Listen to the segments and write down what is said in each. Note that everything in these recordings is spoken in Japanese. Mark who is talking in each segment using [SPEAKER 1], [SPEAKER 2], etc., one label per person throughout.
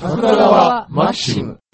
[SPEAKER 1] 桜川マキシム。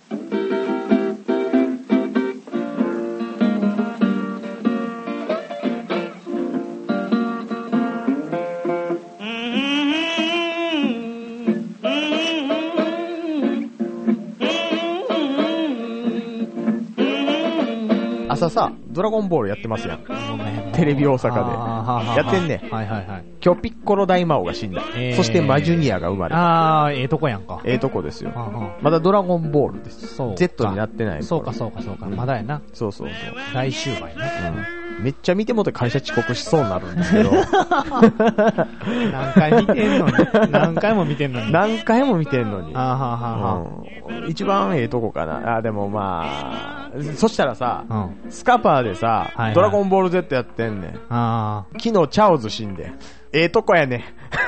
[SPEAKER 2] 朝さ、ドラゴンボールやってますやん。テレビ大阪で。やってんね。
[SPEAKER 1] はいはいはい。
[SPEAKER 2] 今日ピッコロ大魔王が死んだ。そしてマジュニアが生まれた。
[SPEAKER 1] ええとこやんか。
[SPEAKER 2] ええとこですよ。まだドラゴンボールです。
[SPEAKER 1] そう。
[SPEAKER 2] Z になってない。
[SPEAKER 1] そうかそうかそうか。まだやな。
[SPEAKER 2] そうそうそう。
[SPEAKER 1] 来週前ね。
[SPEAKER 2] めっちゃ見てもって会社遅刻しそうになるんですけど。
[SPEAKER 1] 何回見てんのに。何回も見てんのに。
[SPEAKER 2] 何回も見てんのに。
[SPEAKER 1] 一
[SPEAKER 2] 番ええとこかな。でもまあ、そしたらさ、スカパーでさ、ドラゴンボール Z やってんねん。昨日チャオズ死んで。ええとこやね。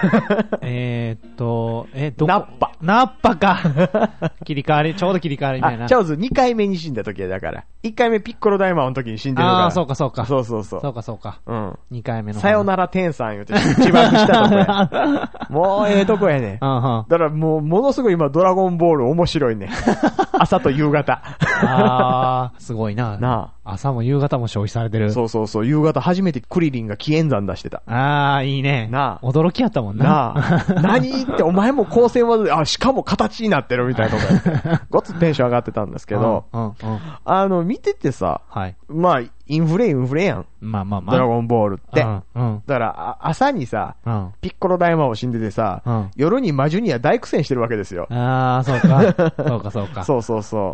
[SPEAKER 1] どこ
[SPEAKER 2] ナッパ。
[SPEAKER 1] ナッパか。切り替わり、ちょうど切り替わりみたいな。
[SPEAKER 2] チャオズ2回目に死んだ時やだから。1回目ピッコロ大魔王の時に死んでるから。
[SPEAKER 1] そうかそうか。
[SPEAKER 2] そうそうそう。
[SPEAKER 1] そうかそうか。2回目の。
[SPEAKER 2] さよなら天さん言うて、一番したとこや。もうええとこやね。だからもう、ものすごい今ドラゴンボール面白いね。朝と夕方。
[SPEAKER 1] すごいな。朝も夕方も消費されてる。
[SPEAKER 2] そうそうそう。夕方初めてクリリンが紀元山出してた。
[SPEAKER 1] いいね。驚きやったもんな。
[SPEAKER 2] 何ってお前も光線技で、しかも形になってるみたいなとこごっつテンション上がってたんですけど、見ててさ、まあ、インフレやん。
[SPEAKER 1] まあ。
[SPEAKER 2] ドラゴンボールって。だから、朝にさ、ピッコロ大魔王死んでてさ、夜にマジュニア大苦戦してるわけですよ。
[SPEAKER 1] そうか。そうかそうか。
[SPEAKER 2] そうそうそう。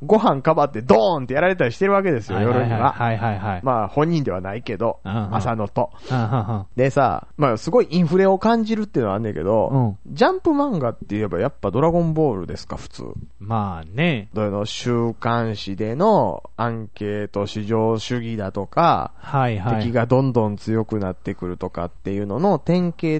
[SPEAKER 2] ご飯かばってドーンってやられたりしてるわけですよ、夜には。まあ、本人ではないけど、朝のと。でさ、まあ、すごいインフレを感じるっていうのはあんねんけど、ジャンプ漫画って言えばやっぱドラゴンボールですか、普通。
[SPEAKER 1] まあね。
[SPEAKER 2] 週刊誌でのアンケート市場主義だとか、敵がどんどん強くなってくるとかっていうのの典型って、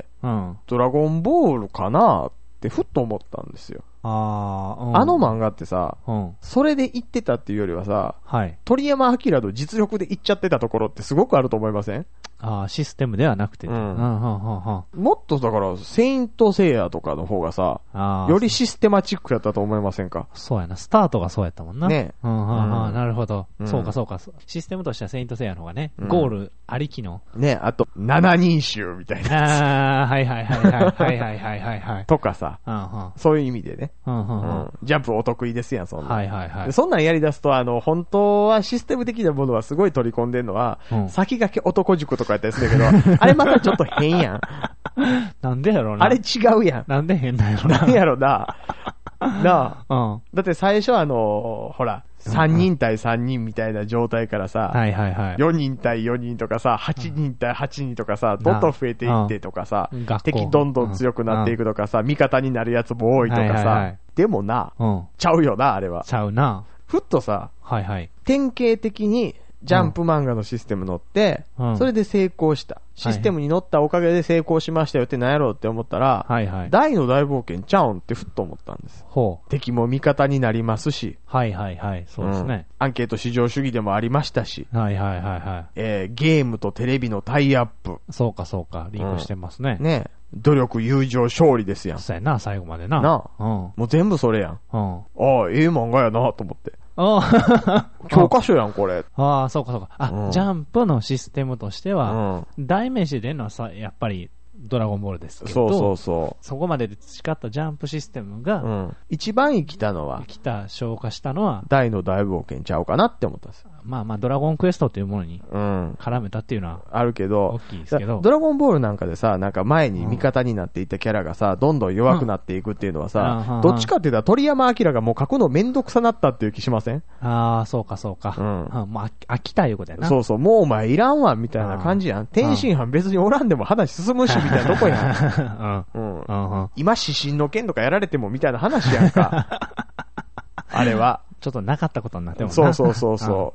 [SPEAKER 2] ドラゴンボールかなってふっと思ったんですよ。あの漫画ってさ、それで言ってたっていうよりはさ、鳥山明の実力で言っちゃってたところってすごくあると思いません？
[SPEAKER 1] システムではなくて。
[SPEAKER 2] もっとだから、セイントセイヤとかの方がさ、よりシステマチックやったと思いませんか？
[SPEAKER 1] そうやな。スタートがそうやったもんな。
[SPEAKER 2] ね。
[SPEAKER 1] なるほど。そうかそうか。システムとしてはセイントセイヤの方がね、ゴールありきの。
[SPEAKER 2] ね、あと、7人衆みたいな。
[SPEAKER 1] はい。
[SPEAKER 2] とかさ、そういう意味でね。ジャンプお得意ですやん、そんな。そんなんやり出すと、本当はシステム的なものはすごい取り込んでんのは、先駆け男塾とかやったりするけど、あれまたちょっと変やん。
[SPEAKER 1] なんでやろうな。
[SPEAKER 2] あれ違うやん。
[SPEAKER 1] なんで変なんやろな。
[SPEAKER 2] なんやろな。だって最初ほら、3人対3人みたいな状態からさ、4人対4人とかさ、8人対8人とかさ、どんどん増えていってとかさ、敵どんどん強くなっていくとかさ、味方になるやつも多いとかさ、でもな、ちゃうよな、あれは。
[SPEAKER 1] ちゃうな。
[SPEAKER 2] ふっとさ、典型的に、ジャンプ漫画のシステム乗って、それで成功した。システムに乗ったおかげで成功しましたよって何やろうって思ったら、大の大冒険ちゃうんってふっと思ったんです。敵も味方になりますし、
[SPEAKER 1] そうですね。
[SPEAKER 2] アンケート至上主義でもありましたし、ゲームとテレビのタイアップ。
[SPEAKER 1] そうかそうか、リンクしてますね。
[SPEAKER 2] ね。努力、友情、勝利ですやん。
[SPEAKER 1] そうやな、最後までな。
[SPEAKER 2] もう全部それやん。ええ漫画やなと思って。教科書やん、これ。
[SPEAKER 1] そうかそうか。ジャンプのシステムとしては、代名詞でのはさ、やっぱり、ドラゴンボールですけど、そこまでで培ったジャンプシステムが、
[SPEAKER 2] 一番生きたのは、
[SPEAKER 1] 消化したのは、
[SPEAKER 2] 大の大冒険ちゃうかなって思ったんです。
[SPEAKER 1] まあ、ドラゴンクエストというものに、絡めたっていうのは、
[SPEAKER 2] あるけど、
[SPEAKER 1] 大きいですけど、
[SPEAKER 2] ドラゴンボールなんかでさ、なんか前に味方になっていったキャラがさ、どんどん弱くなっていくっていうのはさ、どっちかって言ったら鳥山明がもう書くのめんどくさなったっていう気しません？
[SPEAKER 1] そうかそうか。もう飽きたいうことやな。
[SPEAKER 2] そうそう、もうお前いらんわ、みたいな感じやん。天津飯別におらんでも話進むし、みたいなとこやん。今、指針の剣とかやられてもみたいな話やんか。あれは。
[SPEAKER 1] ちょっとなかったことになってもな。
[SPEAKER 2] そうそうそうそう。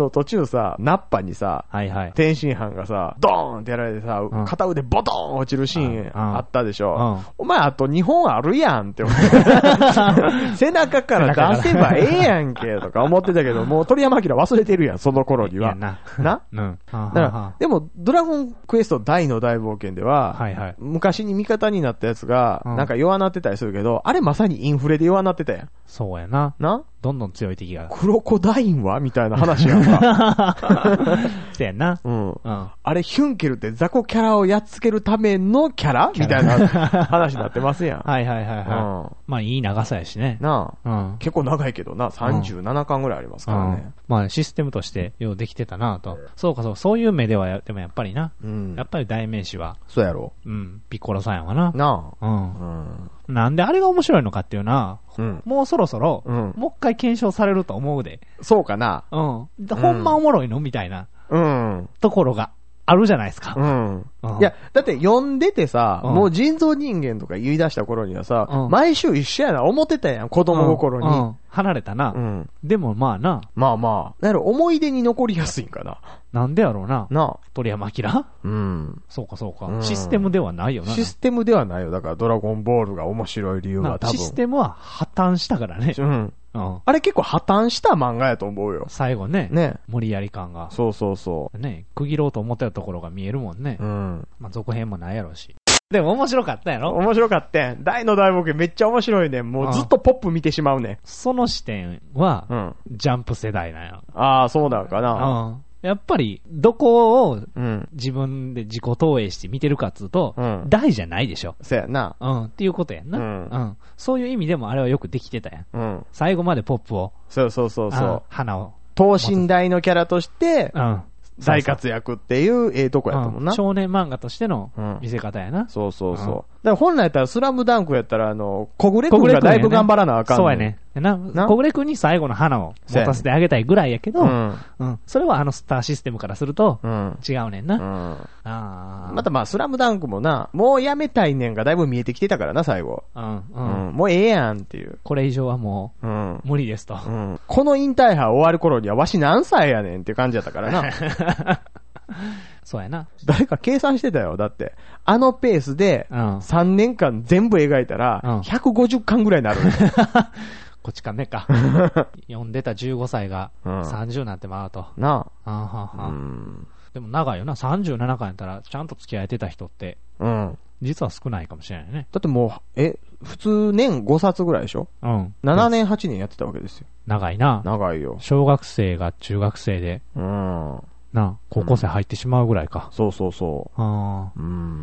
[SPEAKER 2] 途中さ、ナッパにさ、はいはい。天津飯がさ、ドーンってやられてさ、片腕ボトーン落ちるシーンあったでしょ。お前あと2本あるやんって思って。背中から出せばええやんけとか思ってたけど、もう鳥山明忘れてるやん、その頃には。なうん。だから、でも、ドラゴンクエスト大の大冒険では、はいはい、昔に味方になったやつが、なんか弱なってたりするけど、あれまさにインフレで弱なってたやん。
[SPEAKER 1] そうやな。どんどん強い敵が。
[SPEAKER 2] クロコダインはみたいな話やんか。
[SPEAKER 1] そうやな。
[SPEAKER 2] うん。あれ、ヒュンケルって雑魚キャラをやっつけるためのキャラみたいな話になってますやん。
[SPEAKER 1] はいはいはいはい。まあいい長さやしね。
[SPEAKER 2] 結構長いけどな、37巻ぐらいありますからね。
[SPEAKER 1] まあシステムとしてようできてたなと。そうかそういう目ではでもやっぱりな。やっぱり代名詞は。
[SPEAKER 2] そうやろ。
[SPEAKER 1] ピッコロさんやわな。なんであれが面白いのかっていうな。もうそろそろ、もう一回検証されると思うで。
[SPEAKER 2] そうかな。
[SPEAKER 1] ほんまおもろいのみたいな。ところがあるじゃないですか。
[SPEAKER 2] いや、だって読んでてさ、もう人造人間とか言い出した頃にはさ、毎週一緒やな思ってたやん、子供心に。
[SPEAKER 1] 離れたな。でもまあな。
[SPEAKER 2] まあまあ。だから思い出に残りやすいんかな。
[SPEAKER 1] なんでやろうな。鳥山明？そうかそうか。システムではないよな。
[SPEAKER 2] システムではないよ。だからドラゴンボールが面白い理由は多分。
[SPEAKER 1] システムは破綻したからね。
[SPEAKER 2] あれ結構破綻した漫画やと思うよ。
[SPEAKER 1] 最後ね。無理やり感が。
[SPEAKER 2] そうそうそう。
[SPEAKER 1] ね、区切ろうと思ってたところが見えるもんね。まあ続編もないやろうし。でも面白かったやろ？
[SPEAKER 2] 面白かったん。大の大冒険めっちゃ面白いねん。もうずっとポップ見てしまうねん。
[SPEAKER 1] その視点は、ジャンプ世代なんや。
[SPEAKER 2] ああ、そうなのかな。
[SPEAKER 1] やっぱり、どこを自分で自己投影して見てるかっつうと、大じゃないでしょ。
[SPEAKER 2] そうやな。
[SPEAKER 1] っていうことやんな。そういう意味でもあれはよくできてたやん。最後までポップを。
[SPEAKER 2] そうそうそうそう。
[SPEAKER 1] 花を。
[SPEAKER 2] 等身大のキャラとして、大活躍っていうとこやったもんな。
[SPEAKER 1] 少年漫画としての見せ方やな。
[SPEAKER 2] そうそうそう。だから本来やったらスラムダンクやったら小暮君がだいぶ頑張らなあかん。
[SPEAKER 1] そうやね。小暮君に最後の花を持たせてあげたいぐらいやけど、それはスターシステムからすると違うねんな。
[SPEAKER 2] またまあスラムダンクもな、もうやめたいねんがだいぶ見えてきてたからな、最後。もうええやんっていう。
[SPEAKER 1] これ以上はもう無理ですと。
[SPEAKER 2] この引退派終わる頃にはわし何歳やねんっていう感じやったからな。
[SPEAKER 1] そうやな。
[SPEAKER 2] 誰か計算してたよ。だって、あのペースで3年間全部描いたら150巻ぐらいになる。
[SPEAKER 1] こっちかねか。読んでた15歳が30になってまうと。
[SPEAKER 2] な
[SPEAKER 1] あ。でも長いよな。37巻やったらちゃんと付き合えてた人って、実は少ないかもしれないね。
[SPEAKER 2] だってもう、普通年5冊ぐらいでしょ？7年8年やってたわけですよ。
[SPEAKER 1] 長いな。
[SPEAKER 2] 長いよ。
[SPEAKER 1] 小学生が中学生で。高校生入ってしまうぐらいか。
[SPEAKER 2] そうそうそう。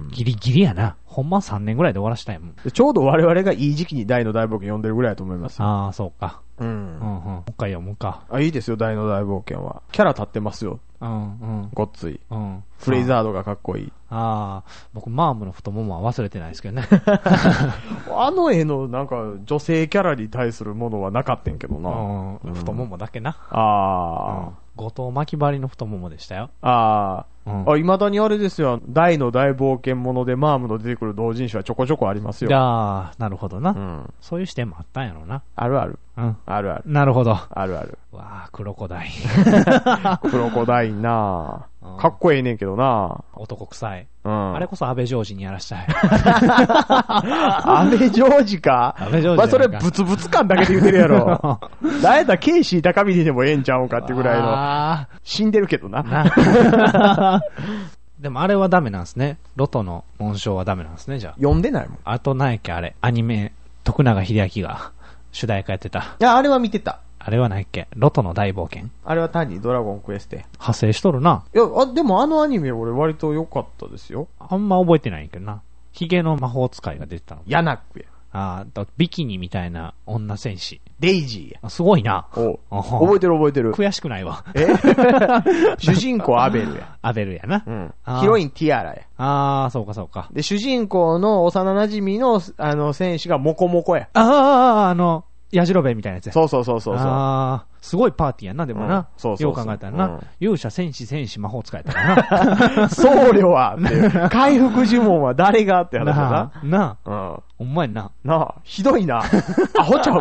[SPEAKER 1] ギリギリやな。ほんま3年ぐらいで終わらしたいもん。
[SPEAKER 2] ちょうど我々がいい時期に大の大冒険読んでるぐらいだと思いますよ。
[SPEAKER 1] ああ、そうか。もう一回読むか。
[SPEAKER 2] いいですよ、大の大冒険は。キャラ立ってますよ。ごっつい。フレイザードがかっこいい。
[SPEAKER 1] 僕、マームの太ももは忘れてないですけどね。
[SPEAKER 2] あの絵のなんか女性キャラに対するものはなかったんけどな。
[SPEAKER 1] 太ももだけな。後藤巻き張りの太ももでしたよ。
[SPEAKER 2] 未だにあれですよ。大の大冒険ものでマームの出てくる同人誌はちょこちょこありますよ。
[SPEAKER 1] なるほどな。そういう視点もあったんやろうな。
[SPEAKER 2] あるある。あるある。
[SPEAKER 1] なるほど。
[SPEAKER 2] あるある。
[SPEAKER 1] クロコダイン。
[SPEAKER 2] クロコダインなかっこええねんけどな
[SPEAKER 1] 男臭い。あれこそ安倍ジョージにやらしたい。
[SPEAKER 2] 安倍ジョージか
[SPEAKER 1] 安倍ジョージ。
[SPEAKER 2] まあそれブツブツ感だけで言ってるやろ。だいたいケイシー高峰でもええんちゃうんかってぐらいの。死んでるけどな。
[SPEAKER 1] でもあれはダメなんですね。ロトの紋章はダメなんですね、じゃあ。
[SPEAKER 2] 読んでないもん。
[SPEAKER 1] あと何やっけあれ。アニメ、徳永英明が主題歌やってた。
[SPEAKER 2] いや、あれは見てた。
[SPEAKER 1] あれは何やっけロトの大冒険。
[SPEAKER 2] あれは単にドラゴンクエスト。
[SPEAKER 1] 派生しとるな。
[SPEAKER 2] いや、でもあのアニメ俺割と良かったですよ。
[SPEAKER 1] あんま覚えてないけどな。ヒゲの魔法使いが出てたの。
[SPEAKER 2] ヤナックや。
[SPEAKER 1] ビキニみたいな女戦士。
[SPEAKER 2] デイジーや。
[SPEAKER 1] すごいな。
[SPEAKER 2] 覚えてる覚えてる。
[SPEAKER 1] 悔しくないわ。
[SPEAKER 2] 主人公アベルや。
[SPEAKER 1] アベルやな。
[SPEAKER 2] ヒロインティアラや。
[SPEAKER 1] そうかそうか。
[SPEAKER 2] で、主人公の幼馴染の、戦士がモコモコや。
[SPEAKER 1] ヤジロベみたいなやつや。
[SPEAKER 2] そうそうそうそう。
[SPEAKER 1] すごいパーティーやんな、でもな。よう考えたらな。勇者、戦士、魔法使えたらな。
[SPEAKER 2] 僧侶はっていう。回復呪文は誰がって話だな。
[SPEAKER 1] ほんまやな。
[SPEAKER 2] ひどいな。アホちゃうか。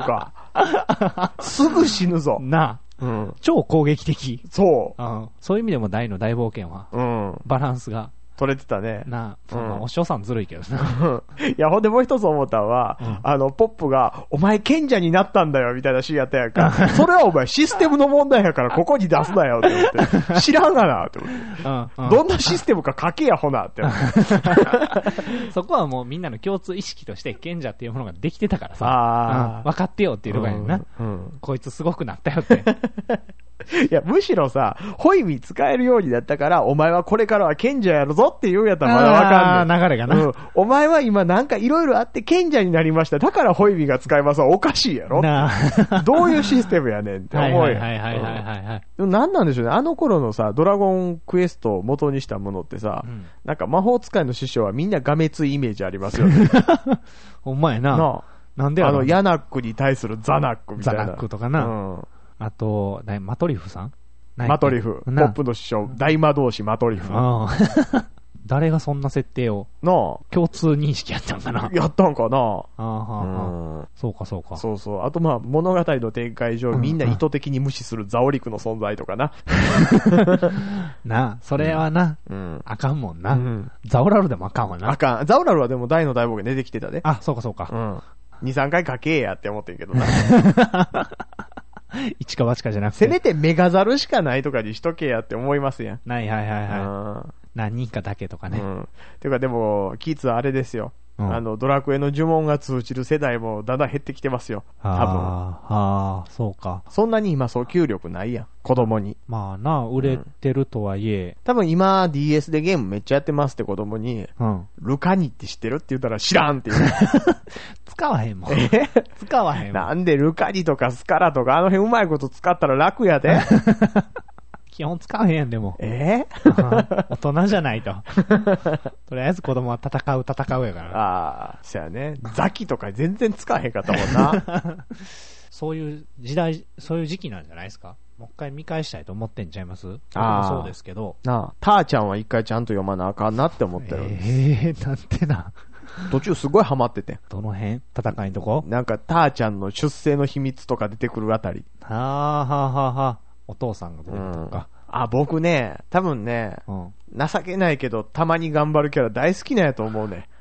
[SPEAKER 2] すぐ死ぬぞ。
[SPEAKER 1] なあ。うん。超攻撃的。
[SPEAKER 2] そう。
[SPEAKER 1] うん。そういう意味でも大の大冒険は。うん。バランスが。
[SPEAKER 2] 取れてたね。
[SPEAKER 1] なあ、お師匠さんずるいけどな。
[SPEAKER 2] いや、ほんでもう一つ思ったのは、ポップが、お前賢者になったんだよ、みたいなシーンやったやんか。それはお前システムの問題やからここに出すなよ、って思って。知らんがな、って思って。どんなシステムか書けや、ほな、って思って。
[SPEAKER 1] そこはもうみんなの共通意識として賢者っていうものができてたからさ。分かってよっていうのがいいな。こいつすごくなったよって。
[SPEAKER 2] いや、むしろさ、ホイミ使えるようになったから、お前はこれからは賢者やるぞって言うんやったらまだわかんない。
[SPEAKER 1] 流れがな。
[SPEAKER 2] お前は今なんかいろいろあって賢者になりました。だからホイミが使えますはおかしいやろどういうシステムやねんって思うやん。でもなんなんでしょうね。あの頃のさ、ドラゴンクエストを元にしたものってさ、なんか魔法使いの師匠はみんながめついイメージありますよね。
[SPEAKER 1] ほんまやな。なんで
[SPEAKER 2] ヤナックに対するザナックみたいな。
[SPEAKER 1] ザナックとかな。あと、マトリフさん
[SPEAKER 2] マトリフ。ポップの師匠、大魔導士マトリフ。
[SPEAKER 1] 誰がそんな設定を共通認識やったんかな
[SPEAKER 2] やったんかな
[SPEAKER 1] そうかそうか。
[SPEAKER 2] そうそう。あとまあ物語の展開上、みんな意図的に無視するザオリクの存在とかな。
[SPEAKER 1] なあ、それはな、あかんもんな。ザオラルでもあかんわな。
[SPEAKER 2] あかん。ザオラルはでも大の大冒険出てきてたね。
[SPEAKER 1] あ、そうかそうか。
[SPEAKER 2] 2、3回書けやって思ってんけどな。
[SPEAKER 1] 一か八かじゃなくて。
[SPEAKER 2] せめてメガザルしかないとかにしとけやって思いますやん。
[SPEAKER 1] はいはいはいはい。何人かだけとかね。
[SPEAKER 2] ていうかでも、キーツはあれですよ。ドラクエの呪文が通じる世代もだんだん減ってきてますよ。多分。
[SPEAKER 1] ああ、そうか。
[SPEAKER 2] そんなに今訴求力ないやん。子供に。
[SPEAKER 1] まあな、売れてるとはいえ。
[SPEAKER 2] 多分今 DS でゲームめっちゃやってますって子供に、ルカニって知ってるって言ったら知らんって言う。
[SPEAKER 1] 使わへんもん。使わへんもん。
[SPEAKER 2] なんでルカニとかスカラとかあの辺うまいこと使ったら楽やで。
[SPEAKER 1] 基本使わへんやん、でも。大人じゃないと。とりあえず子供は戦うやから。
[SPEAKER 2] ああ、そやね。ザキとか全然使わへんかったもんな。
[SPEAKER 1] そういう時代、そういう時期なんじゃないですか。もう一回見返したいと思ってんちゃいます？そうですけど。
[SPEAKER 2] ターちゃんは一回ちゃんと読まなあかんなって思ってる。
[SPEAKER 1] なんてな。
[SPEAKER 2] 途中すごいハマってて。
[SPEAKER 1] どの辺？戦いのとこ？
[SPEAKER 2] なんかターちゃんの出生の秘密とか出てくるあたり。
[SPEAKER 1] お父さんが出てくるとか。
[SPEAKER 2] 僕ね、多分ね、情けないけど、たまに頑張るキャラ大好きなんやと思うね。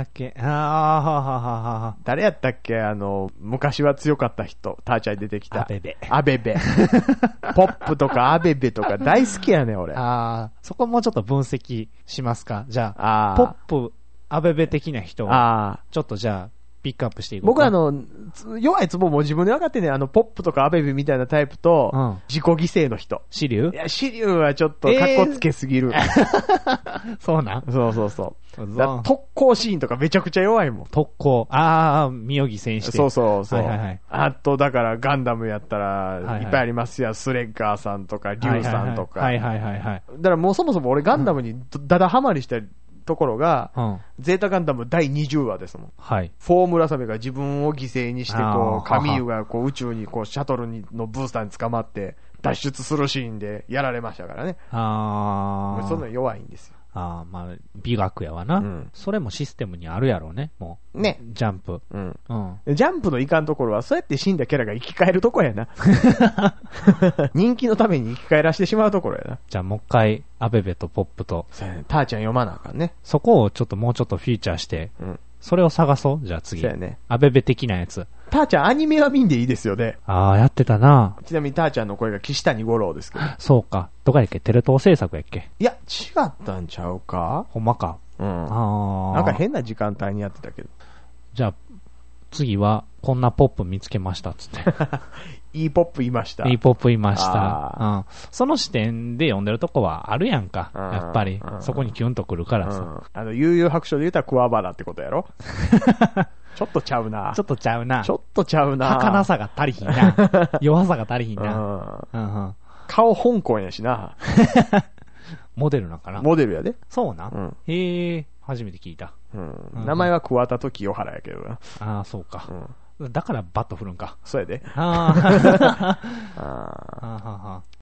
[SPEAKER 2] 誰やったっけ昔は強かった人、ターチャイ出てきた。アベベ。ポップとかアベベとか大好きやね、俺。
[SPEAKER 1] そこもうちょっと分析しますか。じゃあ、ポップ、アベベ的な人を、ちょっとじゃあ、ピックアップしていこうか。
[SPEAKER 2] 僕弱いツボも自分で分かってね、ポップとかアベベみたいなタイプと、自己犠牲の人。
[SPEAKER 1] シリュウ？
[SPEAKER 2] いや、シリュウはちょっとカッコつけすぎる。
[SPEAKER 1] そうなん？
[SPEAKER 2] そう。特攻シーンとかめちゃくちゃ弱いもん。
[SPEAKER 1] 特攻。身を犠牲にして。
[SPEAKER 2] そう。あと、だからガンダムやったら、いっぱいありますよ。スレッガーさんとか、リュウさんとか。だからもうそもそも俺ガンダムにダダハマりしたところが、ゼータガンダム第20話ですもん。フォームラサメが自分を犠牲にして、カミーユが宇宙にシャトルのブースターに捕まって脱出するシーンでやられましたからね。そんな弱いんですよ。
[SPEAKER 1] 美学やわな。それもシステムにあるやろうね、もう。ね。ジャンプ。
[SPEAKER 2] ジャンプのいかんところは、そうやって死んだキャラが生き返るとこやな。人気のために生き返らしてしまうところやな。
[SPEAKER 1] じゃあもう一回、アベベとポップと。
[SPEAKER 2] ターちゃん読まなあかんね。
[SPEAKER 1] そこをもうちょっとフィーチャーして、それを探そう。じゃあ次。そうやね。アベベ的なやつ。
[SPEAKER 2] ターちゃんアニメは見んでいいですよね。
[SPEAKER 1] やってたな。
[SPEAKER 2] ちなみにターちゃんの声が岸谷五郎ですけど。
[SPEAKER 1] そうか。どこやっけ？テレ東制作やっけ？
[SPEAKER 2] いや、違ったんちゃうか？
[SPEAKER 1] ほんまか。
[SPEAKER 2] なんか変な時間帯にやってたけど。
[SPEAKER 1] じゃあ、次は、こんなポップ見つけました、つって。
[SPEAKER 2] いいポップいました。
[SPEAKER 1] いいポップいました。その視点で読んでるとこはあるやんか。やっぱり。そこにキュンとくるからさ。
[SPEAKER 2] 悠々白書で言ったら桑原ってことやろ？ちょっとちゃうな。
[SPEAKER 1] ちょっとちゃうな。
[SPEAKER 2] 儚
[SPEAKER 1] さが足りひんな。弱さが足りひんな。
[SPEAKER 2] 顔香港やしな。
[SPEAKER 1] モデルなんかな？
[SPEAKER 2] モデルやで。
[SPEAKER 1] そうな。へえ、初めて聞いた。
[SPEAKER 2] 名前は桑田と清原やけどな。
[SPEAKER 1] そうか。だからバット振るんか。
[SPEAKER 2] そうやで。